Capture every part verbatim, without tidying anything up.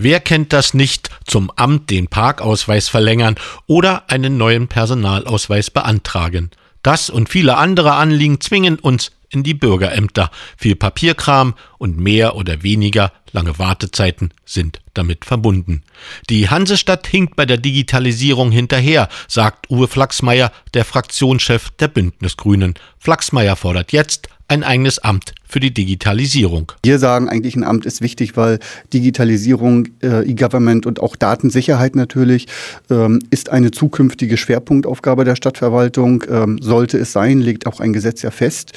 Wer kennt das nicht? Zum Amt den Parkausweis verlängern oder einen neuen Personalausweis beantragen. Das und viele andere Anliegen zwingen uns in die Bürgerämter. Viel Papierkram und mehr oder weniger lange Wartezeiten sind damit verbunden. Die Hansestadt hinkt bei der Digitalisierung hinterher, sagt Uwe Flachsmeier, der Fraktionschef der Bündnisgrünen. Flachsmeier fordert jetzt ein eigenes Amt für die Digitalisierung. Wir sagen eigentlich, ein Amt ist wichtig, weil Digitalisierung, äh, E-Government und auch Datensicherheit natürlich ähm, ist eine zukünftige Schwerpunktaufgabe der Stadtverwaltung. Ähm, sollte es sein, legt auch ein Gesetz ja fest.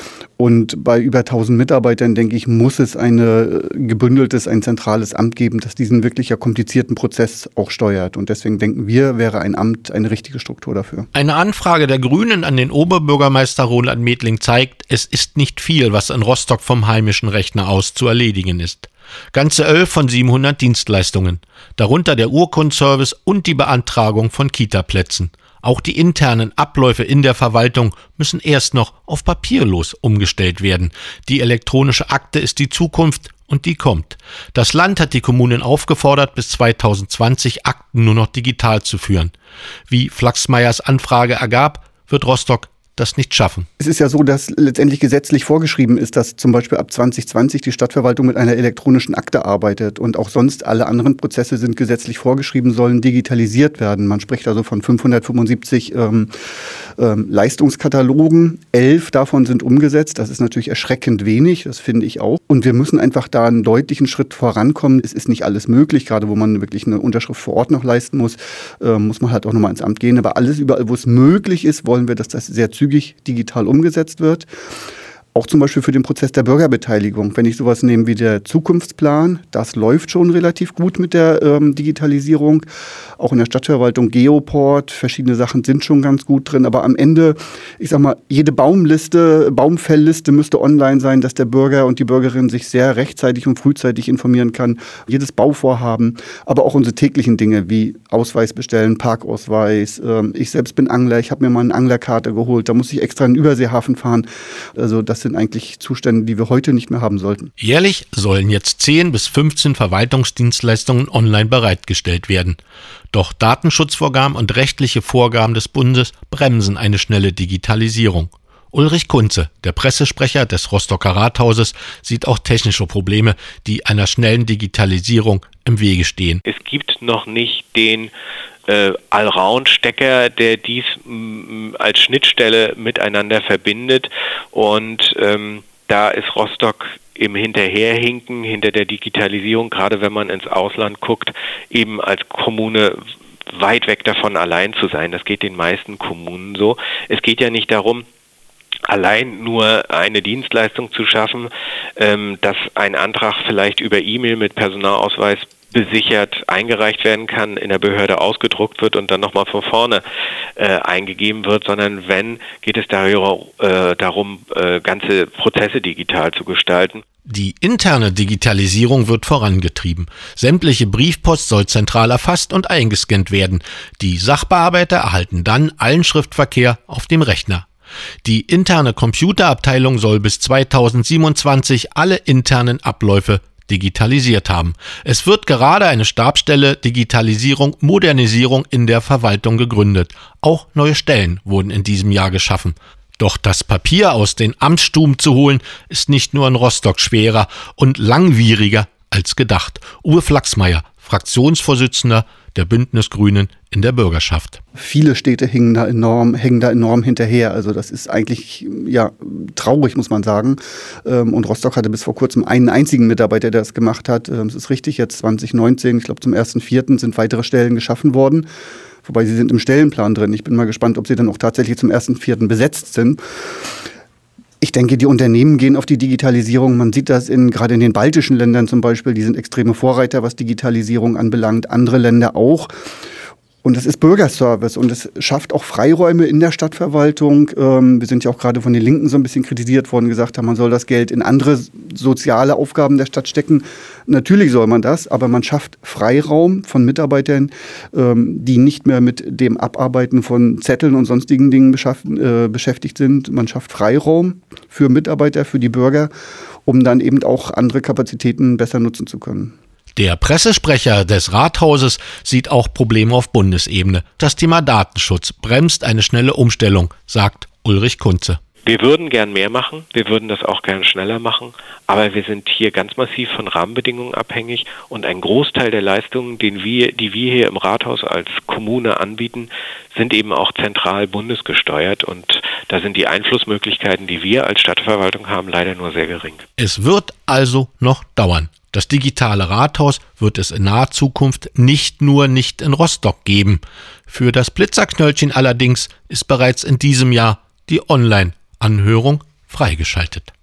Und bei über tausend Mitarbeitern, denke ich, muss es ein gebündeltes, ein zentrales Amt geben, das diesen wirklich ja komplizierten Prozess auch steuert. Und deswegen denken wir, wäre ein Amt eine richtige Struktur dafür. Eine Anfrage der Grünen an den Oberbürgermeister Roland Medling zeigt, es ist nicht viel, was in Rostock vom heimischen Rechner aus zu erledigen ist. Ganze elf von siebenhundert Dienstleistungen, darunter der Urkundservice und die Beantragung von Kita-Plätzen. Auch die internen Abläufe in der Verwaltung müssen erst noch auf papierlos umgestellt werden. Die elektronische Akte ist die Zukunft und die kommt. Das Land hat die Kommunen aufgefordert, bis zweitausendzwanzig Akten nur noch digital zu führen. Wie Flachsmeiers Anfrage ergab, wird Rostock das nicht schaffen. Es ist ja so, dass letztendlich gesetzlich vorgeschrieben ist, dass zum Beispiel ab zwanzig zwanzig die Stadtverwaltung mit einer elektronischen Akte arbeitet und auch sonst alle anderen Prozesse sind gesetzlich vorgeschrieben, sollen digitalisiert werden. Man spricht also von fünfhundertfünfundsiebzig ähm, ähm, Leistungskatalogen. Elf davon sind umgesetzt. Das ist natürlich erschreckend wenig, das finde ich auch. Und wir müssen einfach da einen deutlichen Schritt vorankommen. Es ist nicht alles möglich, gerade wo man wirklich eine Unterschrift vor Ort noch leisten muss, äh, muss man halt auch nochmal ins Amt gehen. Aber alles überall, wo es möglich ist, wollen wir, dass das sehr zügig digital umgesetzt wird. Auch zum Beispiel für den Prozess der Bürgerbeteiligung. Wenn ich sowas nehme wie der Zukunftsplan, das läuft schon relativ gut mit der ähm, Digitalisierung. Auch in der Stadtverwaltung Geoport, verschiedene Sachen sind schon ganz gut drin. Aber am Ende, ich sag mal, jede Baumliste, Baumfellliste müsste online sein, dass der Bürger und die Bürgerin sich sehr rechtzeitig und frühzeitig informieren kann. Jedes Bauvorhaben, aber auch unsere täglichen Dinge wie Ausweis bestellen, Parkausweis. Ähm, ich selbst bin Angler, ich habe mir mal eine Anglerkarte geholt. Da muss ich extra in den Überseehafen fahren. Also das sind eigentlich Zustände, die wir heute nicht mehr haben sollten. Jährlich sollen jetzt zehn bis fünfzehn Verwaltungsdienstleistungen online bereitgestellt werden. Doch Datenschutzvorgaben und rechtliche Vorgaben des Bundes bremsen eine schnelle Digitalisierung. Ulrich Kunze, der Pressesprecher des Rostocker Rathauses, sieht auch technische Probleme, die einer schnellen Digitalisierung im Wege stehen. Es gibt noch nicht den äh, Allround-Stecker, der dies m, als Schnittstelle miteinander verbindet. Und ähm, da ist Rostock im Hinterherhinken, hinter der Digitalisierung, gerade wenn man ins Ausland guckt, eben als Kommune weit weg davon allein zu sein. Das geht den meisten Kommunen so. Es geht ja nicht darum, allein nur eine Dienstleistung zu schaffen, ähm, dass ein Antrag vielleicht über E-Mail mit Personalausweis besichert eingereicht werden kann, in der Behörde ausgedruckt wird und dann nochmal von vorne äh, eingegeben wird, sondern wenn, geht es darüber, äh, darum, äh, ganze Prozesse digital zu gestalten. Die interne Digitalisierung wird vorangetrieben. Sämtliche Briefpost soll zentral erfasst und eingescannt werden. Die Sachbearbeiter erhalten dann allen Schriftverkehr auf dem Rechner. Die interne Computerabteilung soll bis zweitausendsiebenundzwanzig alle internen Abläufe digitalisiert haben. Es wird gerade eine Stabsstelle Digitalisierung, Modernisierung in der Verwaltung gegründet. Auch neue Stellen wurden in diesem Jahr geschaffen. Doch das Papier aus den Amtsstuben zu holen, ist nicht nur in Rostock schwerer und langwieriger als gedacht. Uwe Flachsmeier, Fraktionsvorsitzender der Bündnisgrünen in der Bürgerschaft. Viele Städte hängen da enorm, hängen da enorm hinterher. Also das ist eigentlich ja traurig, muss man sagen. Und Rostock hatte bis vor kurzem einen einzigen Mitarbeiter, der das gemacht hat. Es ist richtig, jetzt zwanzig neunzehn, ich glaube zum ersten Vierten sind weitere Stellen geschaffen worden. Wobei sie sind im Stellenplan drin. Ich bin mal gespannt, ob sie dann auch tatsächlich zum ersten Vierten besetzt sind. Ich denke, die Unternehmen gehen auf die Digitalisierung. Man sieht das in, gerade in den baltischen Ländern zum Beispiel. Die sind extreme Vorreiter, was Digitalisierung anbelangt. Andere Länder auch. Und es ist Bürgerservice und es schafft auch Freiräume in der Stadtverwaltung. Ähm, wir sind ja auch gerade von den Linken so ein bisschen kritisiert worden, gesagt haben, man soll das Geld in andere soziale Aufgaben der Stadt stecken. Natürlich soll man das, aber man schafft Freiraum von Mitarbeitern, ähm, die nicht mehr mit dem Abarbeiten von Zetteln und sonstigen Dingen äh, beschäftigt sind. Man schafft Freiraum für Mitarbeiter, für die Bürger, um dann eben auch andere Kapazitäten besser nutzen zu können. Der Pressesprecher des Rathauses sieht auch Probleme auf Bundesebene. Das Thema Datenschutz bremst eine schnelle Umstellung, sagt Ulrich Kunze. Wir würden gern mehr machen, wir würden das auch gern schneller machen, aber wir sind hier ganz massiv von Rahmenbedingungen abhängig und ein Großteil der Leistungen, den wir, die wir hier im Rathaus als Kommune anbieten, sind eben auch zentral bundesgesteuert und da sind die Einflussmöglichkeiten, die wir als Stadtverwaltung haben, leider nur sehr gering. Es wird also noch dauern. Das digitale Rathaus wird es in naher Zukunft nicht nur nicht in Rostock geben. Für das Blitzerknöllchen allerdings ist bereits in diesem Jahr die Online-Anhörung freigeschaltet.